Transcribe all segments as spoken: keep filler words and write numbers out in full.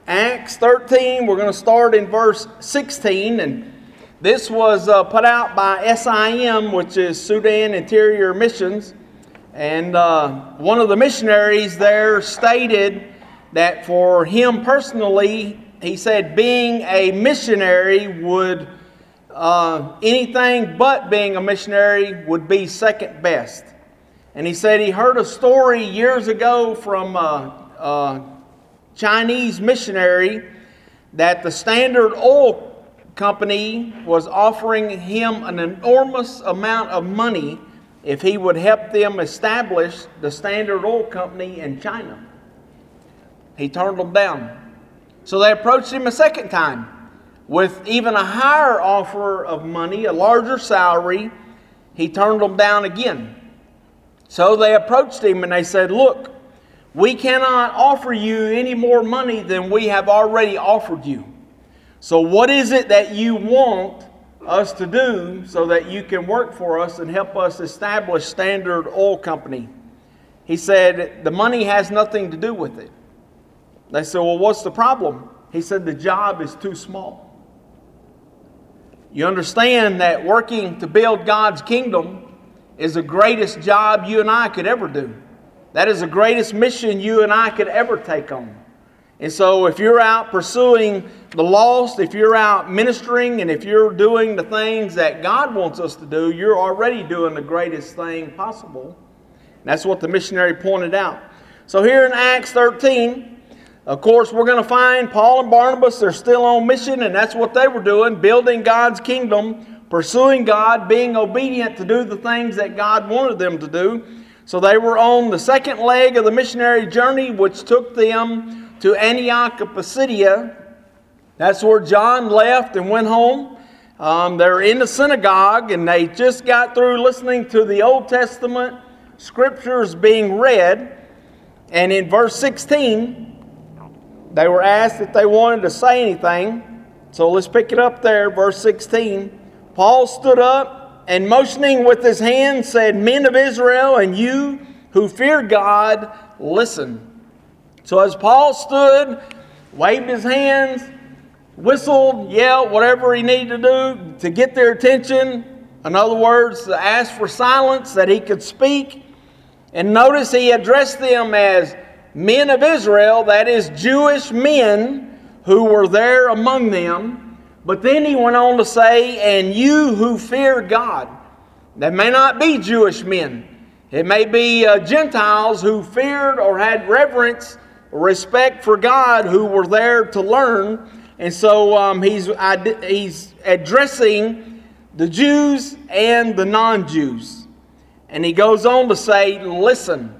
Acts thirteen, we're going to start in verse sixteen, and this was uh, put out by S I M, which is Sudan Interior Missions, and uh, one of the missionaries there stated that for him personally, he said being a missionary would, uh, anything but being a missionary would be second best. And he said he heard a story years ago from uh, uh, Chinese missionary that the Standard Oil Company was offering him an enormous amount of money if he would help them establish the Standard Oil Company in China. He turned them down. So they approached him a second time with even a higher offer of money, a larger salary. He turned them down again. So they approached him and they said, "Look, we cannot offer you any more money than we have already offered you. So what is it that you want us to do so that you can work for us and help us establish Standard Oil Company?" He said, "The money has nothing to do with it." They said, "Well, what's the problem?" He said, "The job is too small." You understand that working to build God's kingdom is the greatest job you and I could ever do. That is the greatest mission you and I could ever take on. And so if you're out pursuing the lost, if you're out ministering, and if you're doing the things that God wants us to do, you're already doing the greatest thing possible. And that's what the missionary pointed out. So here in Acts thirteen, of course, we're going to find Paul and Barnabas, they're still on mission, and that's what they were doing, building God's kingdom, pursuing God, being obedient to do the things that God wanted them to do. So they were on the second leg of the missionary journey, which took them to Antioch of Pisidia. That's where John left and went home. Um, they're in the synagogue, and they just got through listening to the Old Testament scriptures being read. And in verse sixteen, they were asked if they wanted to say anything. So let's pick it up there, verse sixteen. Paul stood up and motioning with his hand said, "Men of Israel, and you who fear God, listen." So as Paul stood, waved his hands, whistled, yelled, whatever he needed to do to get their attention. In other words, to ask for silence that he could speak. And notice he addressed them as men of Israel, that is Jewish men who were there among them. But then he went on to say, "And you who fear God." That may not be Jewish men. It may be uh, Gentiles who feared or had reverence, respect for God, who were there to learn. And so um, he's, he's addressing the Jews and the non-Jews. And he goes on to say, "Listen."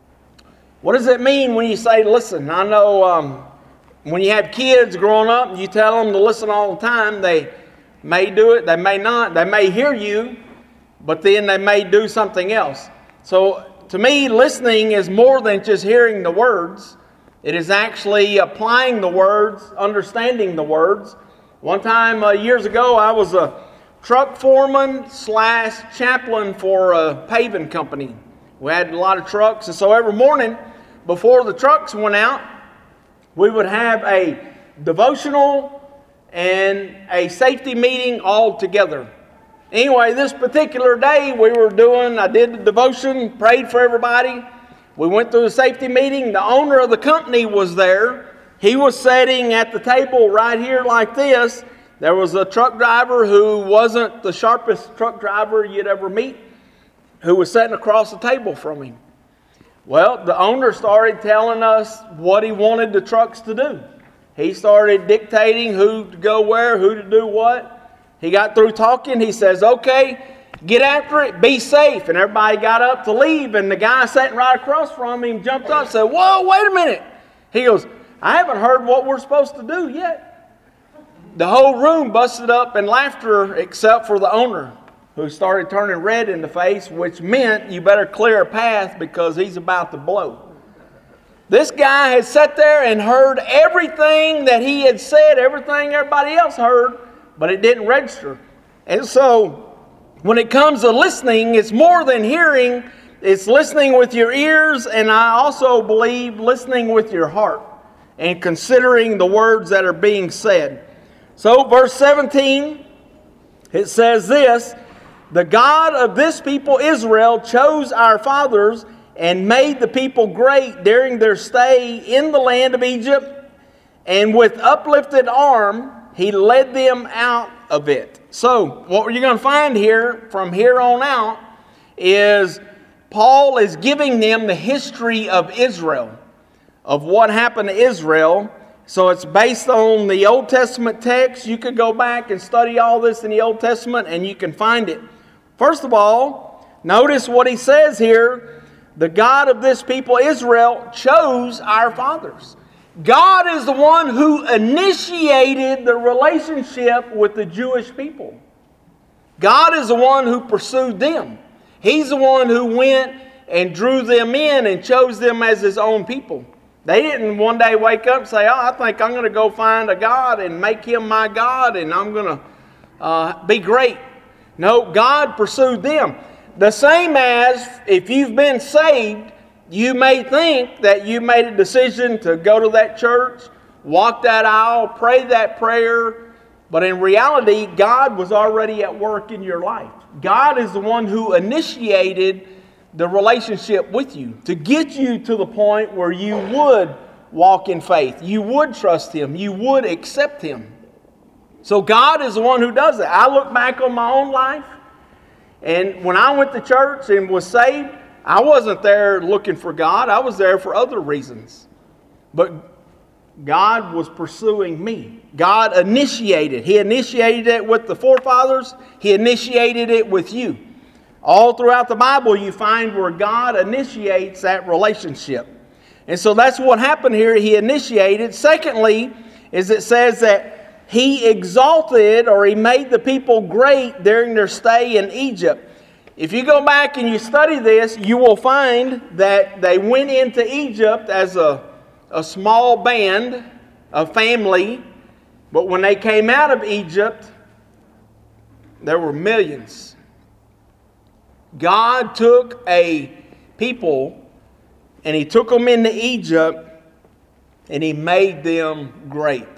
What does it mean when you say listen? I know um, when you have kids growing up and you tell them to listen all the time, they may do it, they may not. They may hear you, but then they may do something else. So to me, listening is more than just hearing the words. It is actually applying the words, understanding the words. One time uh, years ago, I was a truck foreman slash chaplain for a paving company. We had a lot of trucks, and so every morning before the trucks went out, we would have a devotional and a safety meeting all together. Anyway, this particular day we were doing, I did the devotion, prayed for everybody. We went through the safety meeting. The owner of the company was there. He was sitting at the table right here like this. There was a truck driver who wasn't the sharpest truck driver you'd ever meet, who was sitting across the table from him. Well, the owner started telling us what he wanted the trucks to do. He started dictating who to go where, who to do what. He got through talking. He says, "Okay, get after it, be safe." And everybody got up to leave, and the guy sitting right across from him jumped up and said, "Whoa, wait a minute." He goes, "I haven't heard what we're supposed to do yet." The whole room busted up in laughter except for the owner, who started turning red in the face, which meant you better clear a path because he's about to blow. This guy had sat there and heard everything that he had said, everything everybody else heard, but it didn't register. And so when it comes to listening, it's more than hearing. It's listening with your ears, and I also believe listening with your heart. and considering the words that are being said. So, verse seventeen, it says this, "The God of this people Israel chose our fathers and made the people great during their stay in the land of Egypt, and with uplifted arm He led them out of it." So, what you're going to find here from here on out is Paul is giving them the history of Israel, of what happened to Israel. So it's based on the Old Testament text. You could go back and study all this in the Old Testament and you can find it. First of all, notice what he says here. The God of this people Israel chose our fathers. God is the one who initiated the relationship with the Jewish people. God is the one who pursued them. He's the one who went and drew them in and chose them as His own people. They didn't one day wake up and say, "Oh, I think I'm going to go find a God and make Him my God and I'm going to uh, be great." No, God pursued them. The same as if you've been saved, you may think that you made a decision to go to that church, walk that aisle, pray that prayer, but in reality, God was already at work in your life. God is the one who initiated the relationship with you to get you to the point where you would walk in faith. You would trust Him. You would accept Him. So God is the one who does it. I look back on my own life, and when I went to church and was saved, I wasn't there looking for God. I was there for other reasons. But God was pursuing me. God initiated. He initiated it with the forefathers. He initiated it with you. All throughout the Bible you find where God initiates that relationship. And so that's what happened here. He initiated. Secondly, is it says that He exalted, or He made the people great during their stay in Egypt. If you go back and you study this, you will find that they went into Egypt as a, a small band, a family. But when they came out of Egypt, there were millions. God took a people and He took them into Egypt and He made them great.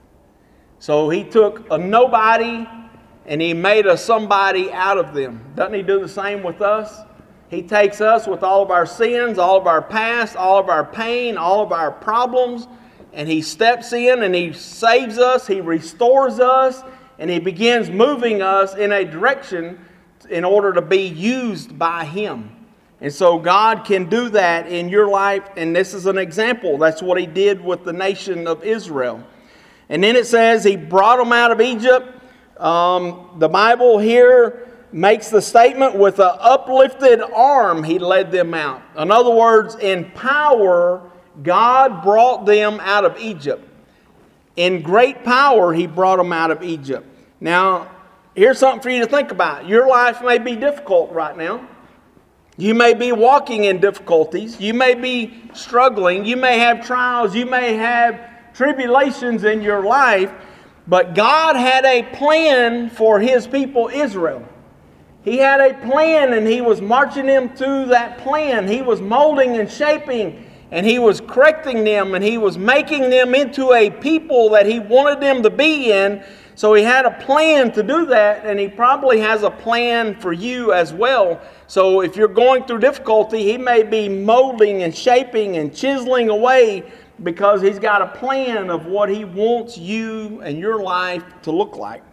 So He took a nobody and He made a somebody out of them. Doesn't He do the same with us? He takes us with all of our sins, all of our past, all of our pain, all of our problems, and He steps in and He saves us, He restores us, and He begins moving us in a direction in order to be used by Him. And so God can do that in your life, and this is an example. That's what He did with the nation of Israel. And then it says He brought them out of Egypt. Um, the Bible here makes the statement, with an uplifted arm He led them out. In other words, in power, God brought them out of Egypt. In great power, He brought them out of Egypt. Now, here's something for you to think about. Your life may be difficult right now. You may be walking in difficulties. You may be struggling. You may have trials. You may have tribulations in your life. But God had a plan for His people Israel. He had a plan and He was marching them through that plan. He was molding and shaping and He was correcting them and He was making them into a people that He wanted them to be in. So He had a plan to do that, and He probably has a plan for you as well. So if you're going through difficulty, He may be molding and shaping and chiseling away because He's got a plan of what He wants you and your life to look like.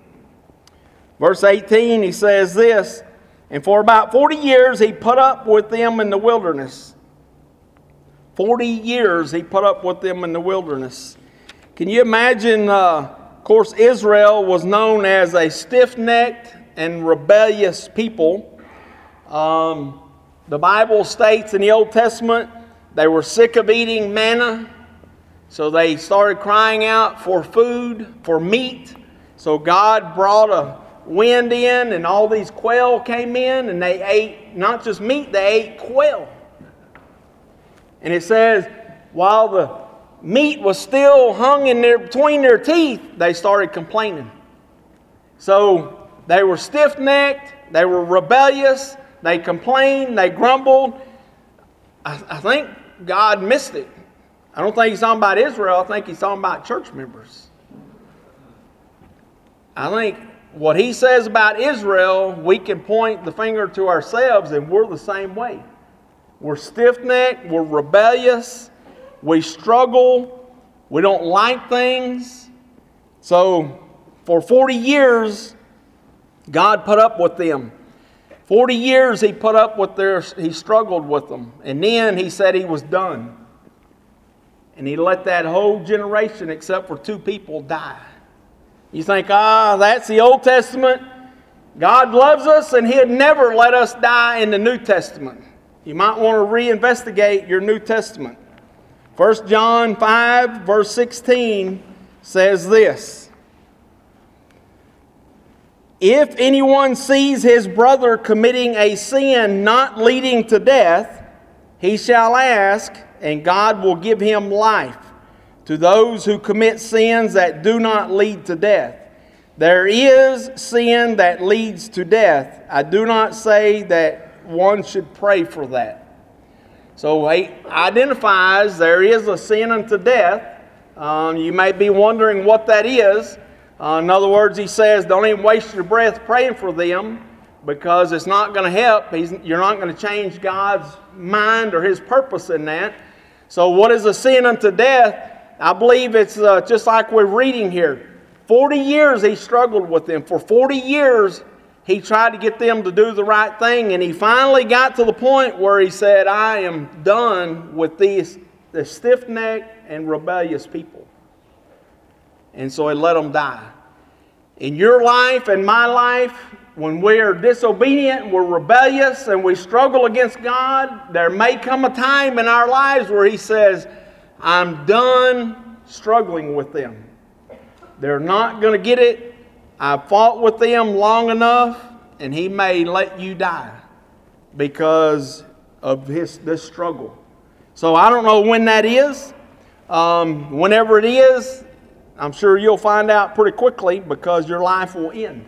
Verse eighteen, He says this, "And for about forty years He put up with them in the wilderness." Forty years He put up with them in the wilderness. Can you imagine... Uh, Of course, Israel was known as a stiff-necked and rebellious people. Um, the Bible states in the Old Testament they were sick of eating manna, so they started crying out for food, for meat. So God brought a wind in, and all these quail came in, and they ate not just meat, they ate quail. And it says, while the meat was still hung in their, between their teeth, they started complaining. So they were stiff-necked, they were rebellious, they complained, they grumbled. I, I think God missed it. I don't think he's talking about Israel. I think he's talking about church members. I think what he says about Israel, we can point the finger to ourselves, and we're the same way. We're stiff-necked. We're rebellious. We struggle. We don't like things. So for forty years, God put up with them. forty years he put up with their, he struggled with them. And then he said he was done. And he let that whole generation, except for two people, die. You think, ah, that's the Old Testament. God loves us and he'd never let us die in the New Testament. You might want to reinvestigate your New Testament. First John five, verse sixteen says this. If anyone sees his brother committing a sin not leading to death, he shall ask, and God will give him life. To those who commit sins that do not lead to death. There is sin that leads to death. I do not say that one should pray for that. So he identifies there is a sin unto death. Um, you may be wondering what that is. Uh, in other words, he says, don't even waste your breath praying for them, because it's not going to help. He's, you're not going to change God's mind or his purpose in that. So what is a sin unto death? I believe it's uh, just like we're reading here. forty years he struggled with them. For forty years he tried to get them to do the right thing. And he finally got to the point where he said, I am done with these the stiff-necked and rebellious people. And so he let them die. In your life and my life, when we are disobedient, we're rebellious, and we struggle against God, there may come a time in our lives where he says, I'm done struggling with them. They're not going to get it. I've fought with them long enough, and he may let you die because of his this struggle. So I don't know when that is. Um, whenever it is, I'm sure you'll find out pretty quickly, because your life will end.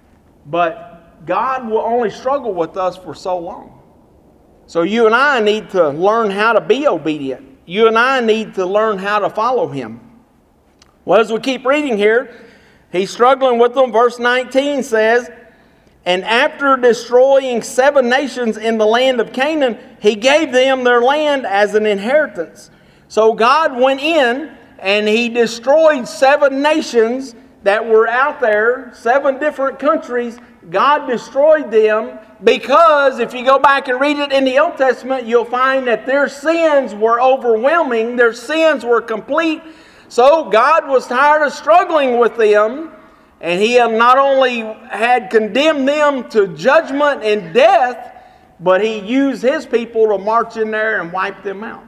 But God will only struggle with us for so long. So you and I need to learn how to be obedient. You and I need to learn how to follow him. Well, as we keep reading here, he's struggling with them. Verse nineteen says, and after destroying seven nations in the land of Canaan, he gave them their land as an inheritance. So God went in and he destroyed seven nations that were out there, seven different countries. God destroyed them because if you go back and read it in the Old Testament, you'll find that their sins were overwhelming. Their sins were complete. So God was tired of struggling with them, and he not only had condemned them to judgment and death, but he used his people to march in there and wipe them out.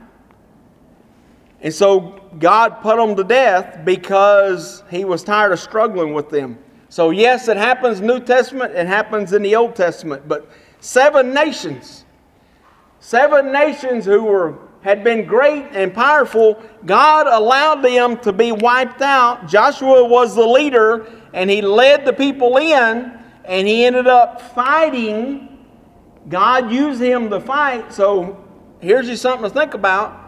And so God put them to death because he was tired of struggling with them. So yes, it happens in the New Testament, it happens in the Old Testament. But seven nations, seven nations who were had been great and powerful, God allowed them to be wiped out. Joshua was the leader, and he led the people in, and he ended up fighting. God used him to fight. So here's just something to think about.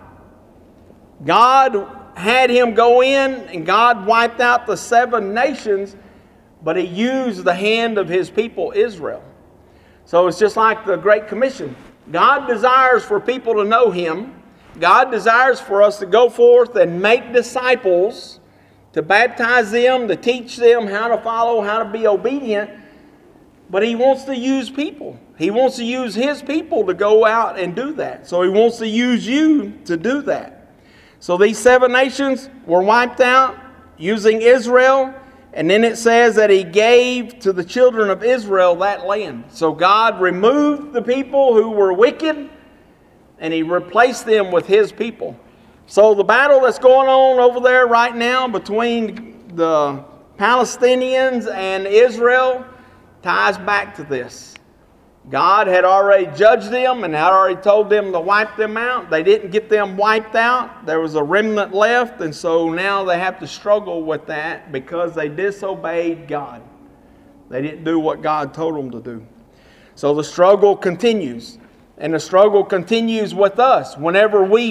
God had him go in, and God wiped out the seven nations, but he used the hand of his people, Israel. So it's just like the Great Commission. God desires for people to know him. God desires for us to go forth and make disciples, to baptize them, to teach them how to follow, how to be obedient. But he wants to use people. He wants to use his people to go out and do that. So he wants to use you to do that. So these seven nations were wiped out using Israel. And then it says that he gave to the children of Israel that land. So God removed the people who were wicked, and he replaced them with his people. So the battle that's going on over there right now between the Palestinians and Israel ties back to this. God had already judged them and had already told them to wipe them out. They didn't get them wiped out. There was a remnant left, and so now they have to struggle with that because they disobeyed God. They didn't do what God told them to do. So the struggle continues. And the struggle continues with us. Whenever we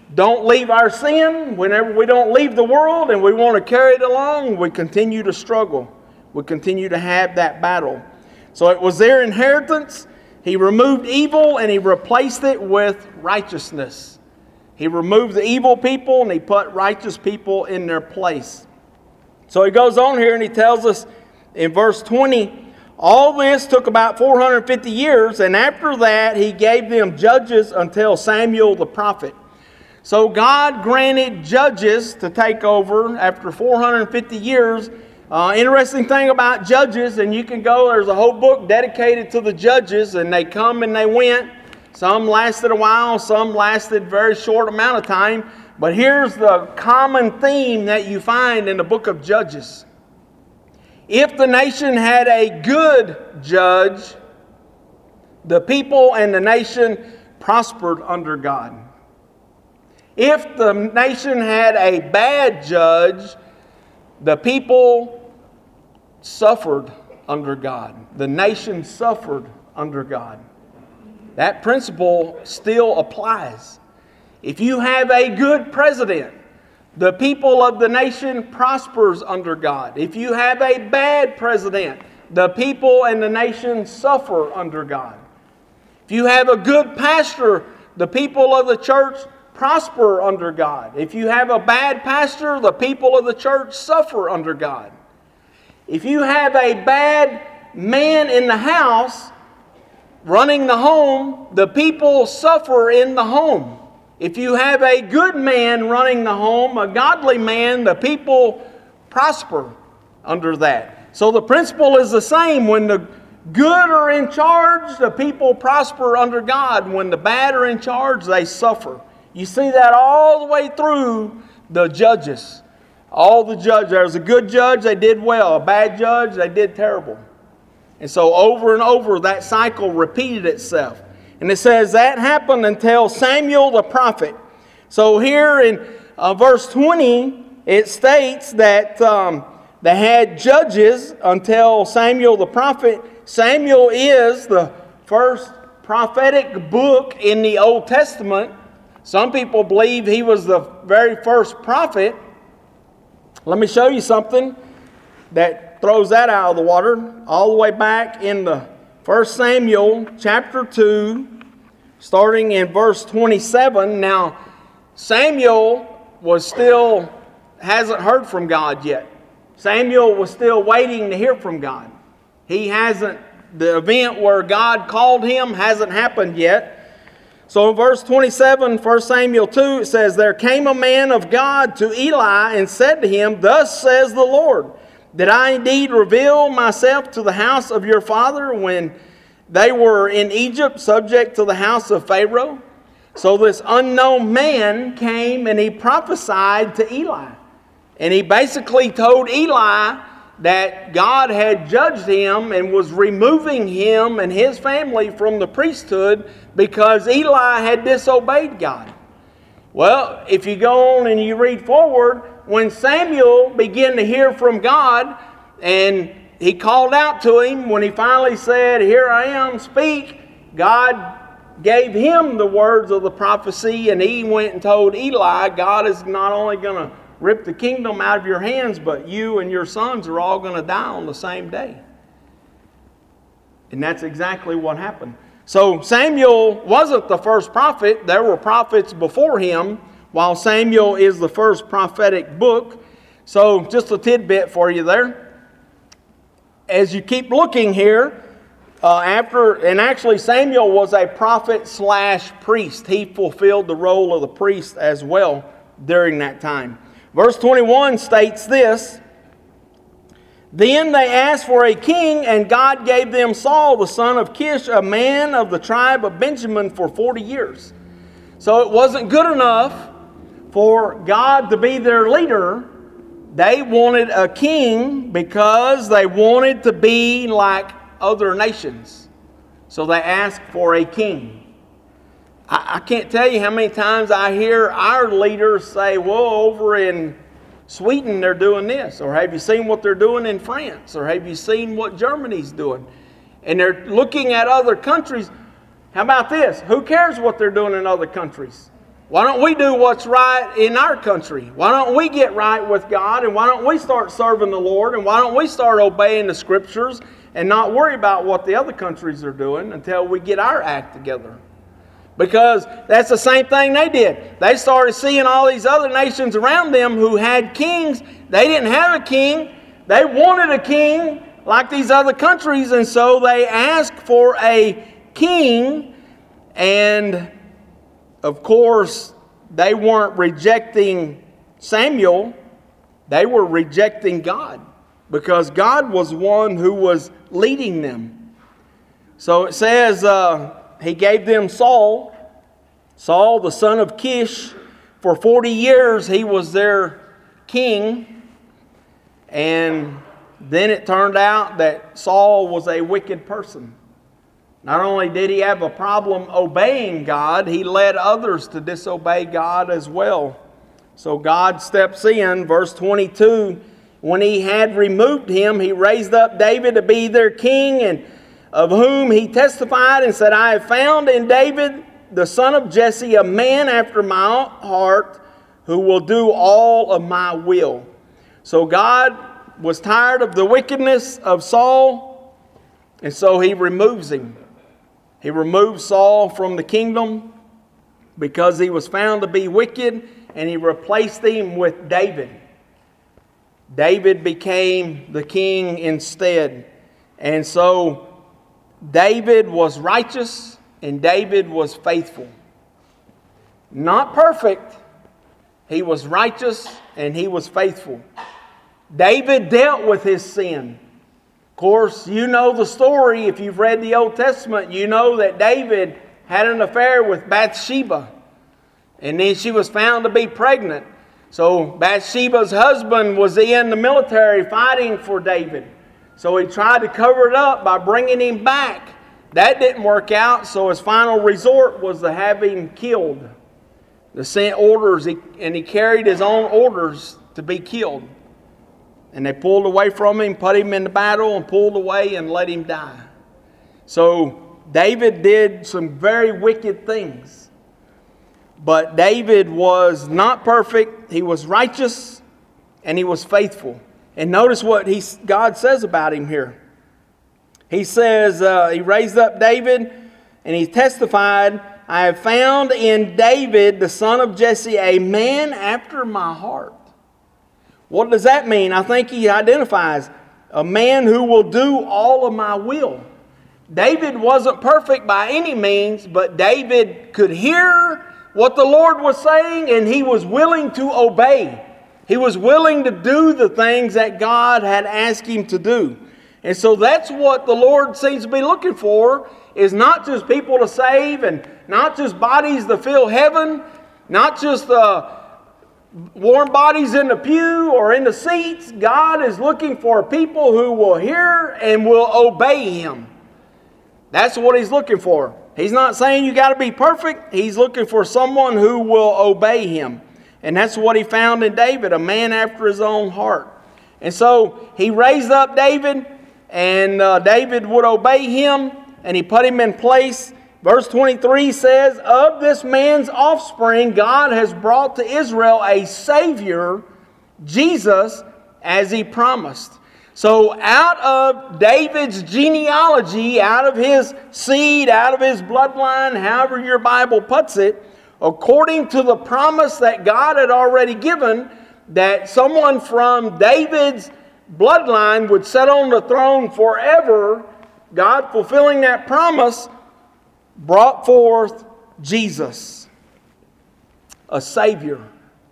don't leave our sin, whenever we don't leave the world and we want to carry it along, we continue to struggle. We continue to have that battle. So it was their inheritance. He removed evil and he replaced it with righteousness. He removed the evil people and he put righteous people in their place. So he goes on here and he tells us in verse twenty, all this took about four hundred fifty years, and after that he gave them judges until Samuel the prophet. So God granted judges to take over after four hundred fifty years. Uh, interesting thing about judges, and you can go, there's a whole book dedicated to the judges, and they come and they went. Some lasted a while, some lasted a very short amount of time. But here's the common theme that you find in the book of Judges. If the nation had a good judge, the people and the nation prospered under God. If the nation had a bad judge, the people suffered under God. The nation suffered under God. That principle still applies. If you have a good president, the people of the nation prospers under God. If you have a bad president, the people and the nation suffer under God. If you have a good pastor, the people of the church prosper under God. If you have a bad pastor, the people of the church suffer under God. If you have a bad man in the house running the home, the people suffer in the home. If you have a good man running the home, a godly man, the people prosper under that. So the principle is the same. When the good are in charge, the people prosper under God. When the bad are in charge, they suffer. You see that all the way through the judges. All the judges. There was a good judge, they did well. A bad judge, they did terrible. And so over and over, that cycle repeated itself. And it says that happened until Samuel the prophet. So here in uh, verse twenty, it states that um, they had judges until Samuel the prophet. Samuel is the first prophetic book in the Old Testament. Some people believe he was the very first prophet. Let me show you something that throws that out of the water. All the way back in the First Samuel chapter two, starting in verse twenty-seven. Now, Samuel was still, hasn't heard from God yet. Samuel was still waiting to hear from God. He hasn't, the event where God called him hasn't happened yet. So in verse twenty-seven, First Samuel two, it says, there came a man of God to Eli and said to him, thus says the Lord, did I indeed reveal myself to the house of your father when they were in Egypt, subject to the house of Pharaoh? So this unknown man came and he prophesied to Eli. And he basically told Eli that God had judged him and was removing him and his family from the priesthood because Eli had disobeyed God. Well, if you go on and you read forward, when Samuel began to hear from God and he called out to him, when he finally said, here I am, speak, God gave him the words of the prophecy, and he went and told Eli, God is not only going to rip the kingdom out of your hands, but you and your sons are all going to die on the same day. And that's exactly what happened. So Samuel wasn't the first prophet. There were prophets before him, while Samuel is the first prophetic book. So just a tidbit for you there. As you keep looking here, uh, after, and actually Samuel was a prophet slash priest. He fulfilled the role of the priest as well during that time. Verse twenty-one states this, then they asked for a king, and God gave them Saul, the son of Kish, a man of the tribe of Benjamin, for forty years. So it wasn't good enough for God to be their leader. They wanted a king because they wanted to be like other nations. So they asked for a king. I, I can't tell you how many times I hear our leaders say, well, over in Sweden they're doing this. Or have you seen what they're doing in France? Or have you seen what Germany's doing? And they're looking at other countries. How about this? Who cares what they're doing in other countries? Why don't we do what's right in our country? Why don't we get right with God? And why don't we start serving the Lord? And why don't we start obeying the Scriptures and not worry about what the other countries are doing until we get our act together? Because that's the same thing they did. They started seeing all these other nations around them who had kings. They didn't have a king. They wanted a king like these other countries. And so they asked for a king. And of course, they weren't rejecting Samuel. They were rejecting God. Because God was one who was leading them. So it says... Uh, He gave them Saul, Saul the son of Kish. For forty years he was their king. And then it turned out that Saul was a wicked person. Not only did he have a problem obeying God, he led others to disobey God as well. So God steps in, verse twenty-two, when he had removed him, he raised up David to be their king, and of whom he testified and said, I have found in David, the son of Jesse, a man after my heart, who will do all of my will. So God was tired of the wickedness of Saul, and so he removes him. He removes Saul from the kingdom because he was found to be wicked, and he replaced him with David. David became the king instead. And so David was righteous and David was faithful. Not perfect. He was righteous and he was faithful. David dealt with his sin. Of course, you know the story. If you've read the Old Testament, you know that David had an affair with Bathsheba. And then she was found to be pregnant. So Bathsheba's husband was in the military fighting for David. So he tried to cover it up by bringing him back. That didn't work out, so his final resort was to have him killed. They sent orders, and he carried his own orders to be killed. And they pulled away from him, put him in the battle, and pulled away and let him die. So David did some very wicked things. But David was not perfect. He was righteous, and he was faithful. And notice what he, God says about him here. He says, uh, he raised up David, and he testified, I have found in David, the son of Jesse, a man after my heart. What does that mean? I think he identifies a man who will do all of my will. David wasn't perfect by any means, but David could hear what the Lord was saying, and he was willing to obey. He was willing to do the things that God had asked him to do. And so that's what the Lord seems to be looking for, is not just people to save and not just bodies to fill heaven, not just uh, warm bodies in the pew or in the seats. God is looking for people who will hear and will obey Him. That's what He's looking for. He's not saying you got to be perfect. He's looking for someone who will obey Him. And that's what He found in David, a man after His own heart. And so He raised up David, and uh, David would obey Him, and He put him in place. Verse twenty-three says, of this man's offspring, God has brought to Israel a Savior, Jesus, as He promised. So out of David's genealogy, out of his seed, out of his bloodline, however your Bible puts it, according to the promise that God had already given, that someone from David's bloodline would sit on the throne forever, God, fulfilling that promise, brought forth Jesus, a Savior.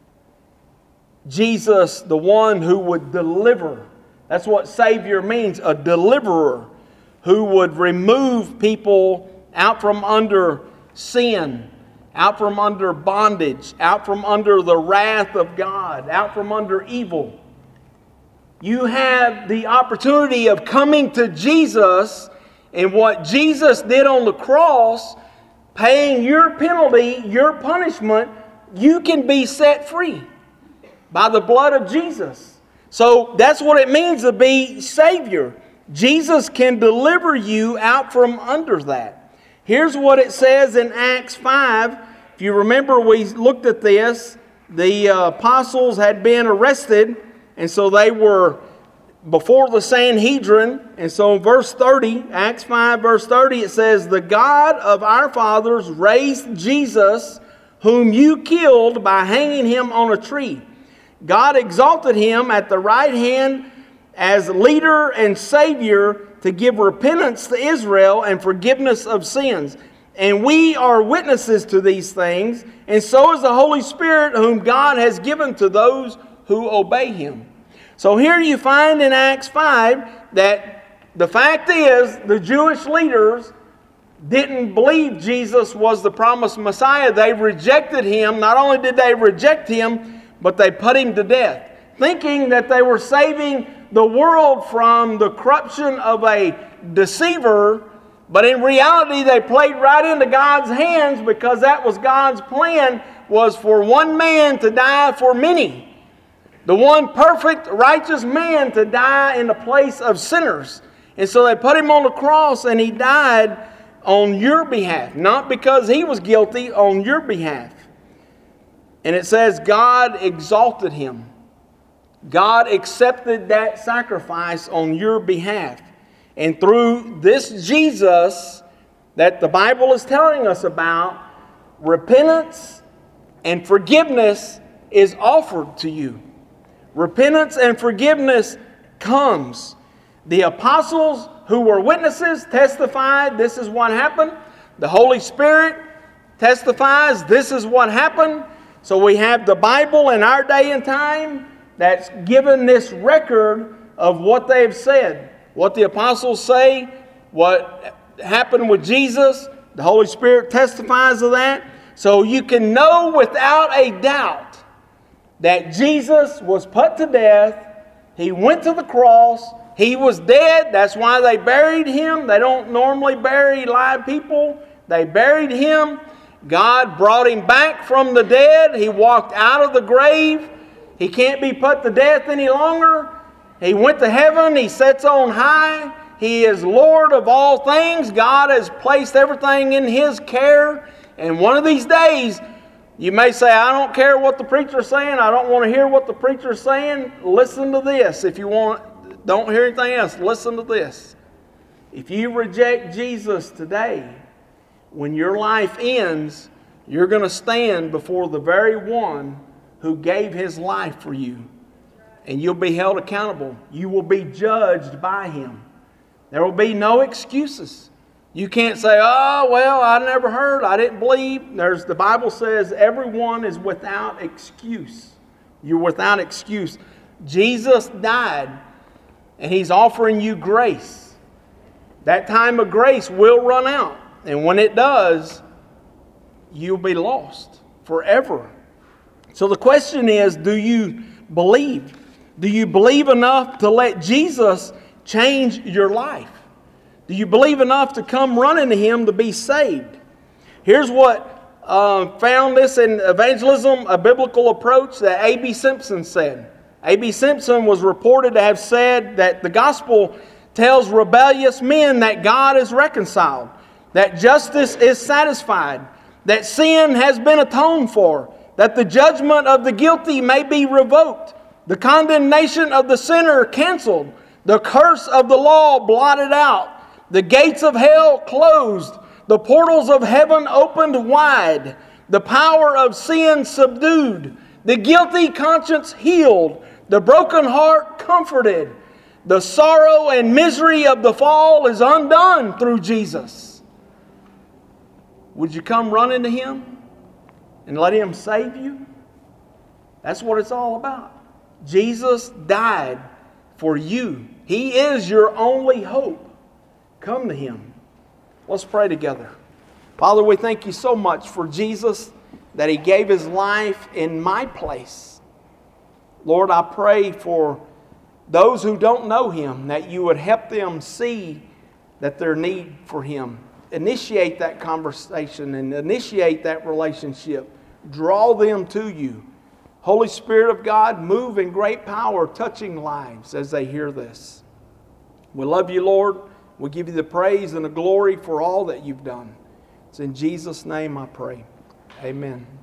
Jesus, the one who would deliver. That's what Savior means, a deliverer who would remove people out from under sin, out from under bondage, out from under the wrath of God, out from under evil. You have the opportunity of coming to Jesus, and what Jesus did on the cross, paying your penalty, your punishment, you can be set free by the blood of Jesus. So that's what it means to be Savior. Jesus can deliver you out from under that. Here's what it says in Acts five, If you remember, we looked at this. The uh, apostles had been arrested, and so they were before the Sanhedrin. And so in verse thirty, Acts five, verse thirty, it says, "The God of our fathers raised Jesus, whom you killed by hanging him on a tree. God exalted him at the right hand as leader and Savior to give repentance to Israel and forgiveness of sins. And we are witnesses to these things, and so is the Holy Spirit, whom God has given to those who obey him." So here you find in Acts five that the fact is the Jewish leaders didn't believe Jesus was the promised Messiah. They rejected him. Not only did they reject him, but they put him to death, thinking that they were saving the world from the corruption of a deceiver. But in reality, they played right into God's hands, because that was God's plan, was for one man to die for many. The one perfect, righteous man to die in the place of sinners. And so they put him on the cross, and he died on your behalf. Not because he was guilty, on your behalf. And it says God exalted him. God accepted that sacrifice on your behalf. And through this Jesus that the Bible is telling us about, repentance and forgiveness is offered to you. Repentance and forgiveness comes. The apostles who were witnesses testified this is what happened. The Holy Spirit testifies this is what happened. So we have the Bible in our day and time that's given this record of what they've said. What the apostles say, what happened with Jesus, the Holy Spirit testifies of that. So you can know without a doubt that Jesus was put to death. He went to the cross. He was dead. That's why they buried him. They don't normally bury live people. They buried him. God brought him back from the dead. He walked out of the grave. He can't be put to death any longer. He went to heaven. He sits on high. He is Lord of all things. God has placed everything in his care. And one of these days, you may say, "I don't care what the preacher's saying. I don't want to hear what the preacher's saying." Listen to this. If you want, don't hear anything else. Listen to this. If you reject Jesus today, when your life ends, you're going to stand before the very one who gave his life for you. And you'll be held accountable. You will be judged by him. There will be no excuses. You can't say, "Oh, well, I never heard. I didn't believe." There's, the Bible says everyone is without excuse. You're without excuse. Jesus died, and he's offering you grace. That time of grace will run out. And when it does, you'll be lost forever. So the question is, do you believe? Do you believe enough to let Jesus change your life? Do you believe enough to come running to him to be saved? Here's what uh, found this in Evangelism, a Biblical Approach, that A B Simpson said. A B Simpson was reported to have said that the gospel tells rebellious men that God is reconciled, that justice is satisfied, that sin has been atoned for, that the judgment of the guilty may be revoked, the condemnation of the sinner canceled, the curse of the law blotted out, the gates of hell closed, the portals of heaven opened wide, the power of sin subdued, the guilty conscience healed, the broken heart comforted, the sorrow and misery of the fall is undone through Jesus. Would you come running to him and let him save you? That's what it's all about. Jesus died for you. He is your only hope. Come to him. Let's pray together. Father, we thank you so much for Jesus, that he gave his life in my place. Lord, I pray for those who don't know him, that you would help them see that their need for him. Initiate that conversation and initiate that relationship. Draw them to you. Holy Spirit of God, move in great power, touching lives as they hear this. We love you, Lord. We give you the praise and the glory for all that you've done. It's in Jesus' name I pray. Amen.